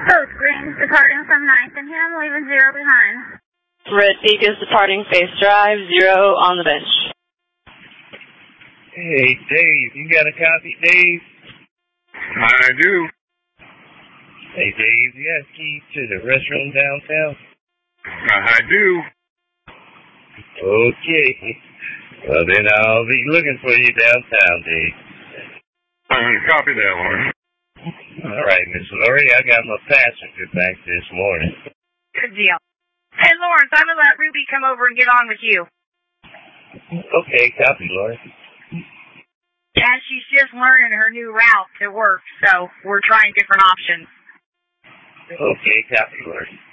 Both Greens departing from 9th and here, I'm leaving 0 behind. Red Peak is departing Face Drive, 0 on the bench. Hey, Dave, you got a copy, Dave? I do. Hey, Dave, you got keys to the restroom downtown? I do. Okay. Well, then I'll be looking for you downtown, Dave. Copy that, Lawrence. All right, Miss Lori, I got my passenger back this morning. Good deal. Hey, Lawrence, I'm going to let Ruby come over and get on with you. Okay, copy, Lori. And she's just learning her new route to work, so we're trying different options. Okay, copy, Lori.